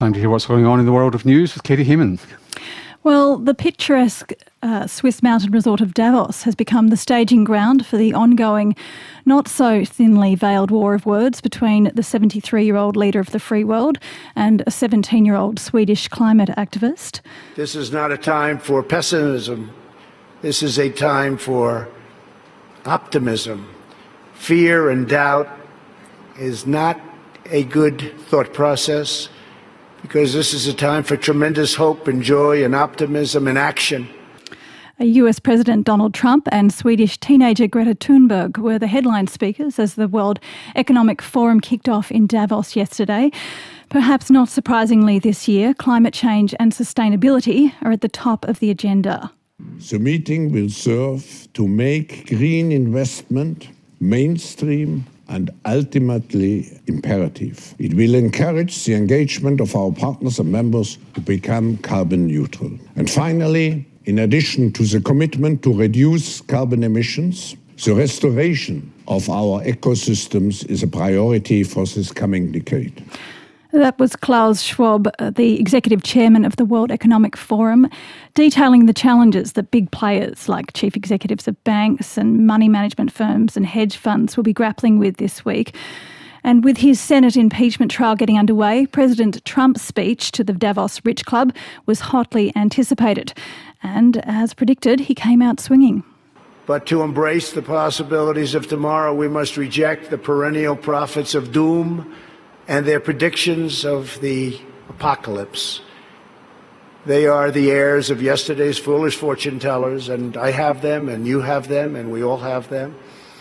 Time to hear what's going on in the world of news with Katie Heyman. Well, the picturesque Swiss mountain resort of Davos has become the staging ground for the ongoing, not so thinly veiled war of words between the 73-year-old leader of the free world and a 17-year-old Swedish climate activist. This is not a time for pessimism. This is a time for optimism. Fear and doubt is not a good thought process, because this is a time for tremendous hope and joy and optimism and action. US President Donald Trump and Swedish teenager Greta Thunberg were the headline speakers as the World Economic Forum kicked off in Davos yesterday. Perhaps not surprisingly this year, climate change and sustainability are at the top of the agenda. The meeting will serve to make green investment mainstream and ultimately imperative. It will encourage the engagement of our partners and members to become carbon neutral. And finally, in addition to the commitment to reduce carbon emissions, the restoration of our ecosystems is a priority for this coming decade. That was Klaus Schwab, the executive chairman of the World Economic Forum, detailing the challenges that big players like chief executives of banks and money management firms and hedge funds will be grappling with this week. And with his Senate impeachment trial getting underway, President Trump's speech to the Davos Rich Club was hotly anticipated. And as predicted, he came out swinging. But to embrace the possibilities of tomorrow, we must reject the perennial prophets of doom and their predictions of the apocalypse. They are the heirs of yesterday's foolish fortune tellers, and I have them, and you have them, and we all have them.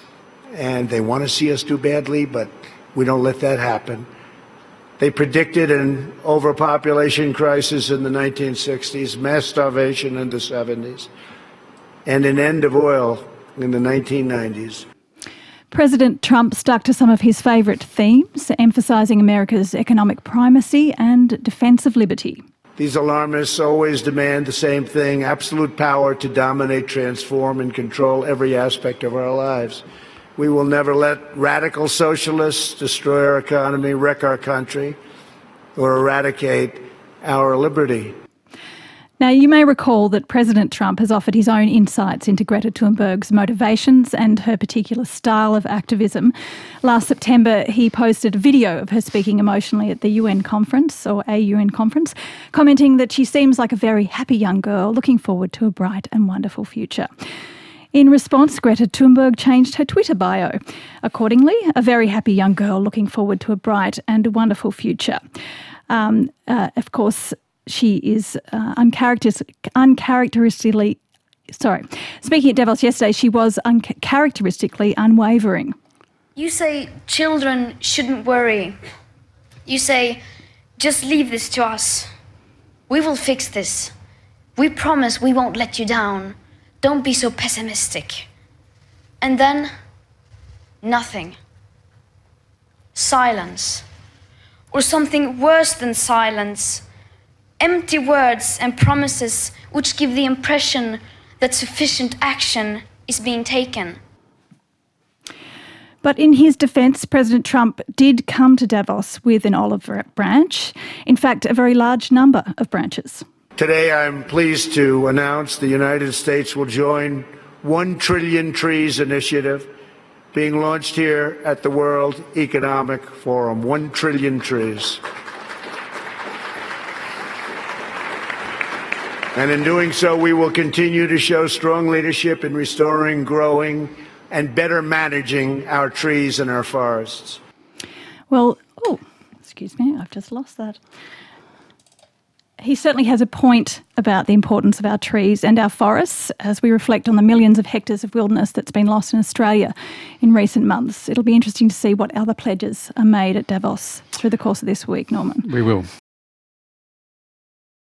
And they want to see us do badly, but we don't let that happen. They predicted an overpopulation crisis in the 1960s, mass starvation in the 70s, and an end of oil in the 1990s. President Trump stuck to some of his favourite themes, emphasising America's economic primacy and defence of liberty. These alarmists always demand the same thing: absolute power to dominate, transform, and control every aspect of our lives. We will never let radical socialists destroy our economy, wreck our country, or eradicate our liberty. Now, you may recall that President Trump has offered his own insights into Greta Thunberg's motivations and her particular style of activism. Last September, he posted a video of her speaking emotionally at the UN conference, or a UN conference, commenting that she seems like a very happy young girl looking forward to a bright and wonderful future. In response, Greta Thunberg changed her Twitter bio. Accordingly, a very happy young girl looking forward to a bright and wonderful future. Of course, she is uncharacteristically... Speaking at Davos yesterday, she was uncharacteristically unwavering. You say children shouldn't worry. You say, just leave this to us. We will fix this. We promise we won't let you down. Don't be so pessimistic. And then, nothing. Silence. Or something worse than silence. Empty words and promises which give the impression that sufficient action is being taken. But in his defence, President Trump did come to Davos with an olive branch. In fact, a very large number of branches. Today, I'm pleased to announce the United States will join 1 Trillion Trees initiative being launched here at the World Economic Forum. 1 trillion trees. And in doing so, we will continue to show strong leadership in restoring, growing, and better managing our trees and our forests. Well, excuse me, I've just lost that. He certainly has a point about the importance of our trees and our forests as we reflect on the millions of hectares of wilderness that's been lost in Australia in recent months. It'll be interesting to see what other pledges are made at Davos through the course of this week, Norman. We will.